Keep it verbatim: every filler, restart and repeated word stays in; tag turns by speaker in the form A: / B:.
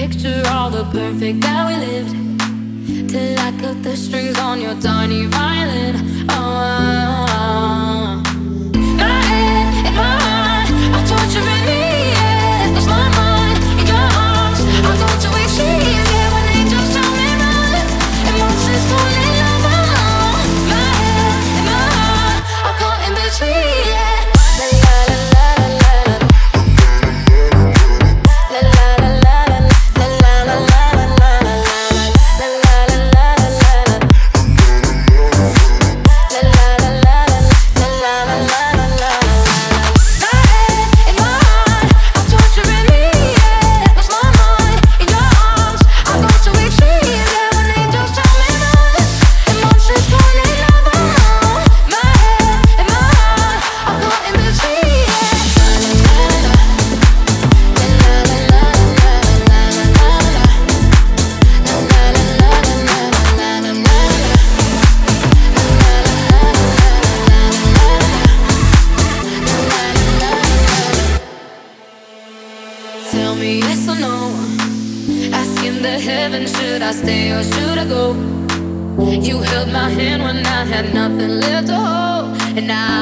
A: picture all the perfect that we lived, till I cut the strings on your tiny violin. Oh, my head and my heart are torturing me. Yeah, lose my mind in your arms. I go to extremes. Yeah, when angels tell me run, emotions falling over. My head and my heart are caught in between. Yeah. Tell me yes or no. Asking the heavens, should I stay or should I go? You held my hand when I had nothing left to hold, and I